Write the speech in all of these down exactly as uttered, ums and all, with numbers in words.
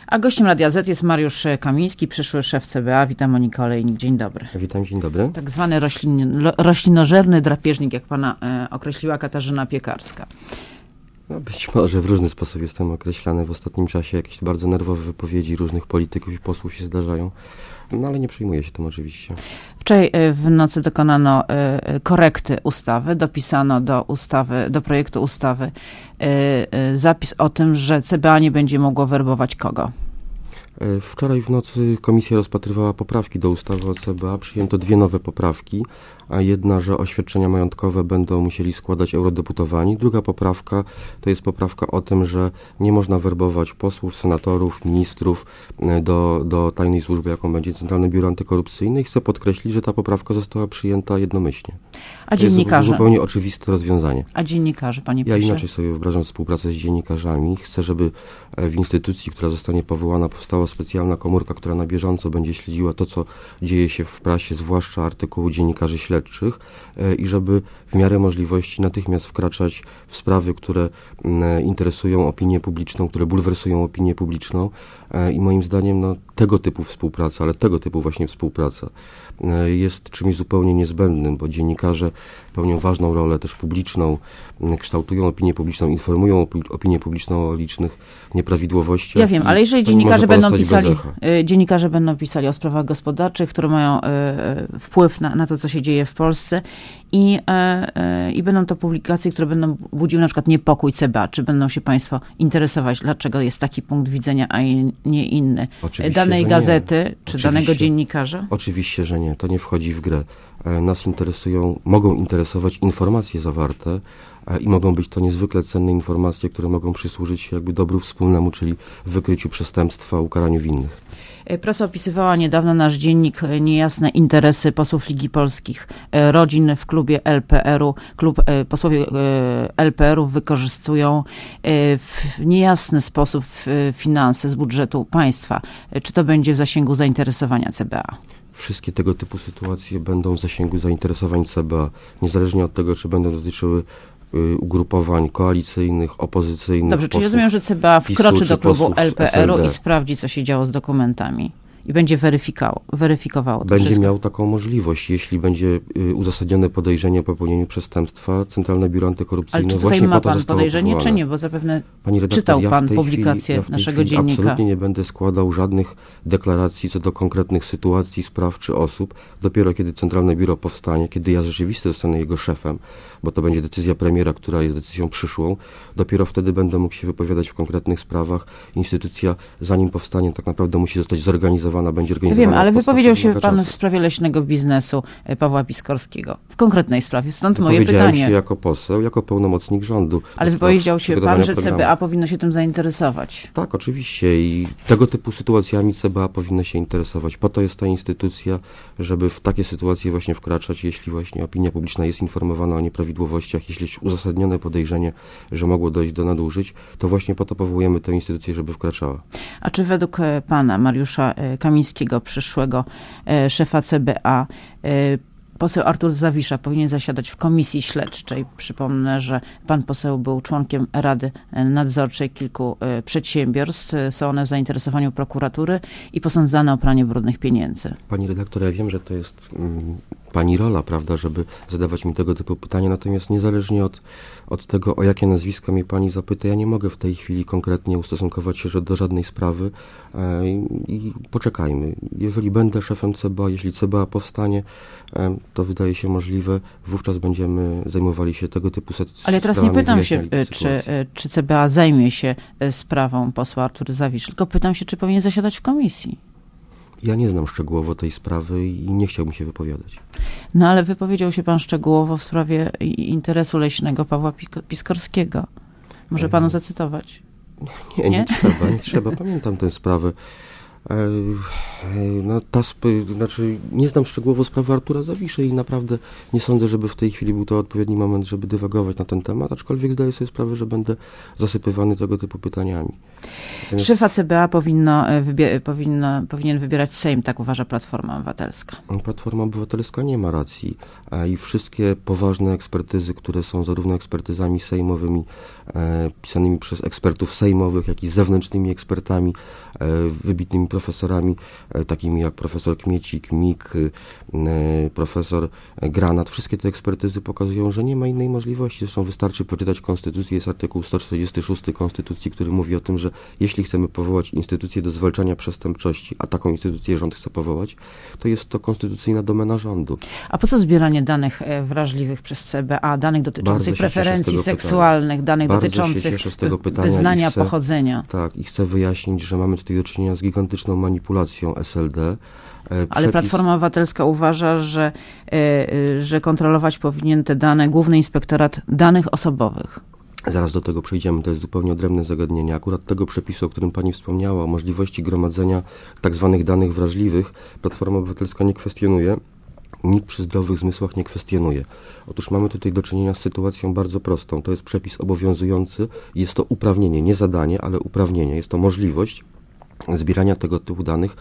A gościem Radia Z jest Mariusz Kamiński, przyszły szef C B A. Witam, Monika Olejnik. Dzień dobry. Witam, dzień dobry. Tak zwany roślin, roślinożerny drapieżnik, jak pana e, określiła Katarzyna Piekarska. No być może w różny sposób jestem określany. W ostatnim czasie jakieś bardzo nerwowe wypowiedzi różnych polityków i posłów się zdarzają. No ale nie przejmuję się tym oczywiście. Wczoraj w nocy dokonano korekty ustawy, dopisano do ustawy, do projektu ustawy zapis o tym, że C B A nie będzie mogło werbować kogo? Wczoraj w nocy komisja rozpatrywała poprawki do ustawy o C B A. Przyjęto dwie nowe poprawki, a jedna, że oświadczenia majątkowe będą musieli składać eurodeputowani. Druga poprawka to jest poprawka o tym, że nie można werbować posłów, senatorów, ministrów do, do tajnej służby, jaką będzie Centralne Biuro Antykorupcyjne. I chcę podkreślić, że ta poprawka została przyjęta jednomyślnie. A dziennikarze? To jest zupełnie oczywiste rozwiązanie. A dziennikarze, panie Ja pośle? inaczej sobie wyobrażam współpracę z dziennikarzami. Chcę, żeby w instytucji, która zostanie powołana, powstała specjalna komórka, która na bieżąco będzie śledziła to, co dzieje się w prasie, zwłaszcza artykułu dziennikarzy śledczych, i żeby w miarę możliwości natychmiast wkraczać w sprawy, które interesują opinię publiczną, które bulwersują opinię publiczną. I moim zdaniem no, tego typu współpraca, ale tego typu właśnie współpraca jest czymś zupełnie niezbędnym, bo dziennikarze pełnią ważną rolę też publiczną, kształtują opinię publiczną, informują opinię publiczną o licznych nieprawidłowościach. Ja wiem, ale jeżeli dziennikarze będą pisali, dziennikarze będą pisali o sprawach gospodarczych, które mają y, wpływ na, na to, co się dzieje w Polsce i, y, y, i będą to publikacje, które będą budziły na przykład niepokój C B A, czy będą się państwo interesować, dlaczego jest taki punkt widzenia, a nie inny, Oczywiście, danej gazety, czy Oczywiście. danego dziennikarza? Oczywiście, że nie. To nie wchodzi w grę. Nas interesują, mogą interesować informacje zawarte i mogą być to niezwykle cenne informacje, które mogą przysłużyć się jakby dobru wspólnemu, czyli wykryciu przestępstwa, ukaraniu winnych. Prasa opisywała niedawno, nasz dziennik, niejasne interesy posłów Ligi Polskich, rodzin w klubie L P R-u. Klub, posłowie L P R-u wykorzystują w niejasny sposób finanse z budżetu państwa. Czy to będzie w zasięgu zainteresowania C B A? Wszystkie tego typu sytuacje będą w zasięgu zainteresowań C B A, niezależnie od tego, czy będą dotyczyły ugrupowań koalicyjnych, opozycyjnych. Dobrze, czyli rozumiem, że C B A wkroczy do klubu L P R-u i sprawdzi, co się działo z dokumentami. I będzie weryfikowało, weryfikowało to Będzie wszystko. miał taką możliwość, jeśli będzie uzasadnione podejrzenie o popełnieniu przestępstwa. Centralne Biuro Antykorupcyjne Ale czy właśnie tutaj ma po to pan zostało podejrzenie, powołane. czy nie? Bo zapewne Pani redaktor, czytał ja pan w tej publikację chwili, ja w tej naszego chwili dziennika. Absolutnie nie będę składał żadnych deklaracji co do konkretnych sytuacji, spraw czy osób. Dopiero kiedy Centralne Biuro powstanie, kiedy ja rzeczywiście zostanę jego szefem, bo to będzie decyzja premiera, która jest decyzją przyszłą, dopiero wtedy będę mógł się wypowiadać w konkretnych sprawach. Instytucja, zanim powstanie, tak naprawdę musi zostać zorganizowana, będzie organizowana. Wiem, ale wypowiedział się pan w sprawie leśnego biznesu Pawła Piskorskiego. W konkretnej sprawie, stąd moje pytanie. Wypowiedziałem się jako poseł, jako pełnomocnik rządu. Ale wypowiedział się pan, że C B A powinno się tym zainteresować. Tak, oczywiście i tego typu sytuacjami C B A powinno się interesować. Po to jest ta instytucja, żeby w takie sytuacje właśnie wkraczać, jeśli właśnie opinia publiczna jest informowana o nieprawidłowościach, jeśli jest uzasadnione podejrzenie, że mogło dojść do nadużyć, to właśnie po to powołujemy tę instytucję, żeby wkraczała. A czy według pana Mariusza Kamińskiego, przyszłego szefa C B A, poseł Artur Zawisza powinien zasiadać w komisji śledczej? Przypomnę, że pan poseł był członkiem Rady Nadzorczej kilku przedsiębiorstw. Są one w zainteresowaniu prokuratury i posądzane o pranie brudnych pieniędzy. Pani redaktor, ja wiem, że to jest mm, pani rola, prawda, żeby zadawać mi tego typu pytania, natomiast niezależnie od, od tego, o jakie nazwisko mnie pani zapyta, ja nie mogę w tej chwili konkretnie ustosunkować się do żadnej sprawy e, i poczekajmy. Jeżeli będę szefem C B A, jeśli C B A powstanie, e, to wydaje się możliwe, wówczas będziemy zajmowali się tego typu sprawami. Ale ja teraz nie pytam się, czy, czy C B A zajmie się sprawą posła Artura Zawiszy, tylko pytam się, czy powinien zasiadać w komisji. Ja nie znam szczegółowo tej sprawy i nie chciałbym się wypowiadać. No ale wypowiedział się pan szczegółowo w sprawie interesu leśnego Pawła Piskorskiego. Może panu zacytować? Nie, nie, nie trzeba, nie trzeba. Pamiętam tę sprawę. No, ta sp- znaczy, nie znam szczegółowo sprawy Artura Zawiszy i naprawdę nie sądzę, żeby w tej chwili był to odpowiedni moment, żeby dywagować na ten temat, aczkolwiek zdaję sobie sprawę, że będę zasypywany tego typu pytaniami. Natomiast szefa C B A powinno, wybie- powinno, powinien wybierać Sejm, tak uważa Platforma Obywatelska. Platforma Obywatelska nie ma racji a i wszystkie poważne ekspertyzy, które są zarówno ekspertyzami sejmowymi, e, pisanymi przez ekspertów sejmowych, jak i zewnętrznymi ekspertami, e, wybitnymi profesorami, e, takimi jak profesor Kmiecik, Mik, e, profesor Granat. Wszystkie te ekspertyzy pokazują, że nie ma innej możliwości. Zresztą wystarczy poczytać Konstytucję, jest artykuł sto czterdziesty szósty Konstytucji, który mówi o tym, że jeśli chcemy powołać instytucję do zwalczania przestępczości, a taką instytucję rząd chce powołać, to jest to konstytucyjna domena rządu. A po co zbieranie danych wrażliwych przez C B A, danych dotyczących preferencji seksualnych, danych Bardzo dotyczących się z tego pytania wyznania chcę, pochodzenia? Tak, i chcę wyjaśnić, że mamy tutaj do czynienia z gigantyczną manipulacją S L D. Przepis... Ale Platforma Obywatelska uważa, że, yy, że kontrolować powinien te dane Główny Inspektorat Danych Osobowych. Zaraz do tego przejdziemy, to jest zupełnie odrębne zagadnienie. Akurat tego przepisu, o którym pani wspomniała, o możliwości gromadzenia tak zwanych danych wrażliwych, Platforma Obywatelska nie kwestionuje. Nikt przy zdrowych zmysłach nie kwestionuje. Otóż mamy tutaj do czynienia z sytuacją bardzo prostą. To jest przepis obowiązujący, jest to uprawnienie, nie zadanie, ale uprawnienie. Jest to możliwość zbierania tego typu danych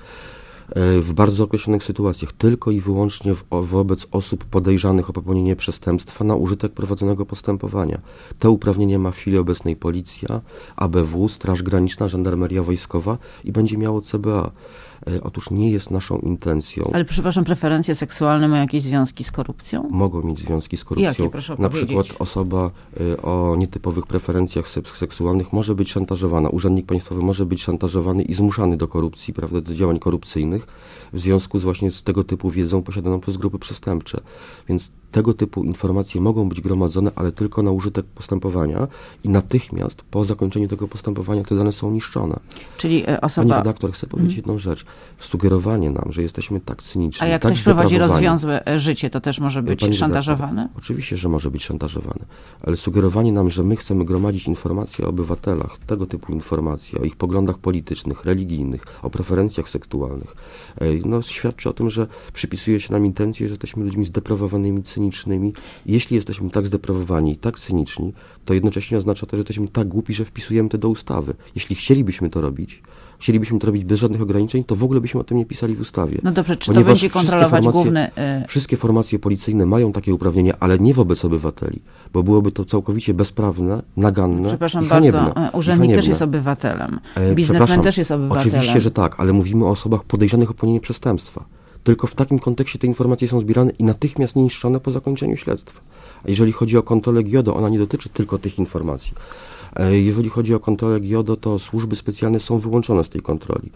w bardzo określonych sytuacjach, tylko i wyłącznie w, wobec osób podejrzanych o popełnienie przestępstwa na użytek prowadzonego postępowania. Te uprawnienia ma w chwili obecnej Policja, A B W, Straż Graniczna, Żandarmeria Wojskowa i będzie miało C B A. Otóż nie jest naszą intencją. Ale przepraszam, preferencje seksualne mają jakieś związki z korupcją? Mogą mieć związki z korupcją. Jakie, proszę Na powiedzieć? przykład osoba y, o nietypowych preferencjach seks- seksualnych może być szantażowana. Urzędnik państwowy może być szantażowany i zmuszany do korupcji, prawda, do działań korupcyjnych w związku z właśnie z tego typu wiedzą posiadaną przez grupy przestępcze. Więc tego typu informacje mogą być gromadzone, ale tylko na użytek postępowania i natychmiast po zakończeniu tego postępowania te dane są niszczone. Czyli osoba... Pani redaktor, chcę powiedzieć hmm. jedną rzecz. Sugerowanie nam, że jesteśmy tak cyniczni, A jak tak ktoś prowadzi rozwiązłe życie, to też może być Pani szantażowany? Redaktor, oczywiście, że może być szantażowany. Ale sugerowanie nam, że my chcemy gromadzić informacje o obywatelach, tego typu informacje, o ich poglądach politycznych, religijnych, o preferencjach seksualnych, no, świadczy o tym, że przypisuje się nam intencję, że jesteśmy ludźmi zdeprawowanymi, cynicznymi. Jeśli jesteśmy tak zdeprawowani i tak cyniczni, to jednocześnie oznacza to, że jesteśmy tak głupi, że wpisujemy to do ustawy. Jeśli chcielibyśmy to robić, chcielibyśmy to robić bez żadnych ograniczeń, to w ogóle byśmy o tym nie pisali w ustawie. No dobrze, czy to będzie kontrolować główny... Wszystkie formacje policyjne mają takie uprawnienia, ale nie wobec obywateli, bo byłoby to całkowicie bezprawne, naganne Przepraszam i haniebne. bardzo, urzędnik też jest obywatelem, biznesmen też jest obywatelem. Oczywiście, że tak, ale mówimy o osobach podejrzanych o popełnienie przestępstwa. Tylko w takim kontekście te informacje są zbierane i natychmiast niszczone po zakończeniu śledztwa. A jeżeli chodzi o kontrolę GIODO, ona nie dotyczy tylko tych informacji. Jeżeli chodzi o kontrolę GIODO, to służby specjalne są wyłączone z tej kontroli.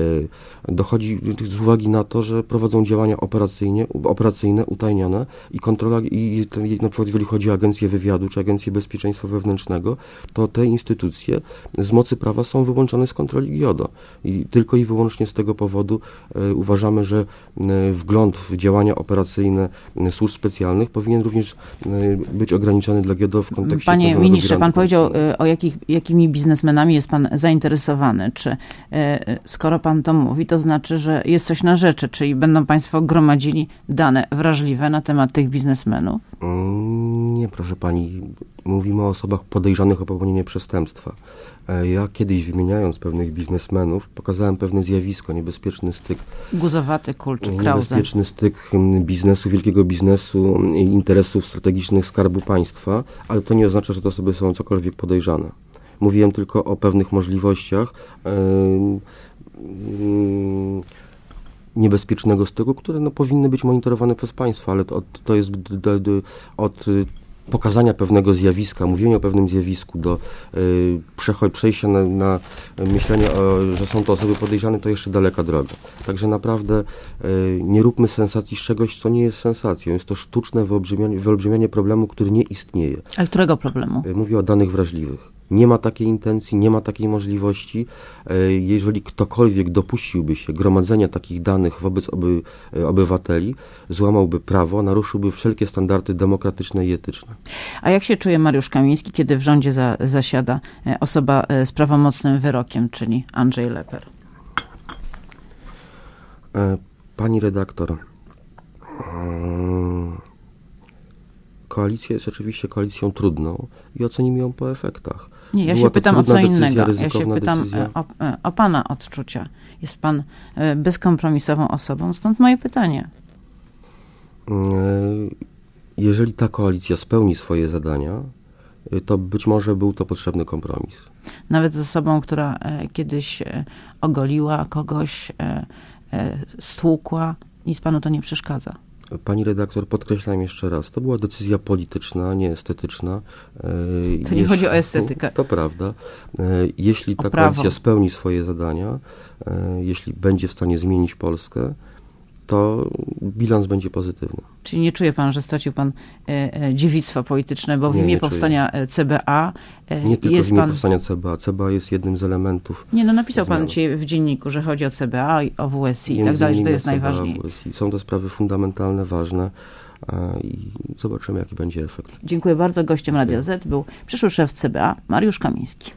Dochodzi z uwagi na to, że prowadzą działania operacyjne, operacyjne utajnione i kontrola, i na przykład jeżeli chodzi o Agencję Wywiadu czy Agencję Bezpieczeństwa Wewnętrznego, to te instytucje z mocy prawa są wyłączone z kontroli GIODO. I tylko i wyłącznie z tego powodu e, uważamy, że e, wgląd w działania operacyjne e, służb specjalnych powinien również e, być ograniczony dla GIODO w kontekście... Panie ministrze, pan powiedział e, o jakich, jakimi biznesmenami jest pan zainteresowany. Czy e, skoro pan to mówi, to znaczy, że jest coś na rzeczy, czyli będą państwo gromadzili dane wrażliwe na temat tych biznesmenów? Mm, nie, proszę pani. Mówimy o osobach podejrzanych o popełnienie przestępstwa. Ja kiedyś, wymieniając pewnych biznesmenów, pokazałem pewne zjawisko, niebezpieczny styk. Guzowaty, Kulczyk, Krause. Niebezpieczny styk biznesu, wielkiego biznesu i interesów strategicznych Skarbu Państwa, ale to nie oznacza, że te osoby są cokolwiek podejrzane. Mówiłem tylko o pewnych możliwościach yy, yy, niebezpiecznego styku, które no, powinny być monitorowane przez państwo, ale to, to jest do, do, od pokazania pewnego zjawiska, mówienia o pewnym zjawisku, do y, przejścia na, na myślenie, o, że są to osoby podejrzane, to jeszcze daleka droga. Także naprawdę y, nie róbmy sensacji z czegoś, co nie jest sensacją. Jest to sztuczne wyolbrzymianie, wyolbrzymianie problemu, który nie istnieje. Ale którego problemu? Y, mówię o danych wrażliwych. Nie ma takiej intencji, nie ma takiej możliwości. Jeżeli ktokolwiek dopuściłby się gromadzenia takich danych wobec oby, obywateli, złamałby prawo, naruszyłby wszelkie standardy demokratyczne i etyczne. A jak się czuje Mariusz Kamiński, kiedy w rządzie za, zasiada osoba z prawomocnym wyrokiem, czyli Andrzej Leper? Pani redaktor, koalicja jest oczywiście koalicją trudną i ocenimy ją po efektach. Nie, ja Była się pytam o co decyzja, innego. Ja się pytam o, o pana odczucia. Jest pan bezkompromisową osobą, stąd moje pytanie. Jeżeli ta koalicja spełni swoje zadania, to być może był to potrzebny kompromis. Nawet z osobą, która e, kiedyś e, ogoliła kogoś, e, e, stłukła, nic panu to nie przeszkadza. Pani redaktor, podkreślam jeszcze raz, to była decyzja polityczna, nie estetyczna. To nie chodzi o estetykę. To prawda. Jeśli ta prawo. koalicja spełni swoje zadania, jeśli będzie w stanie zmienić Polskę, to bilans będzie pozytywny. Czyli nie czuje pan, że stracił pan e, e, dziewictwo polityczne, bo w Nie, imię nie powstania czuję. C B A e, Nie tylko jest w imię pan... powstania C B A. C B A jest jednym z elementów. Nie, no napisał zmiany. pan dzisiaj w dzienniku, że chodzi o C B A i o W S I i Między tak dalej, że to innymi jest C B A, najważniejsze. W S I. Są to sprawy fundamentalne, ważne i zobaczymy, jaki będzie efekt. Dziękuję bardzo. Gościem Radia Z był przyszły szef C B A, Mariusz Kamiński.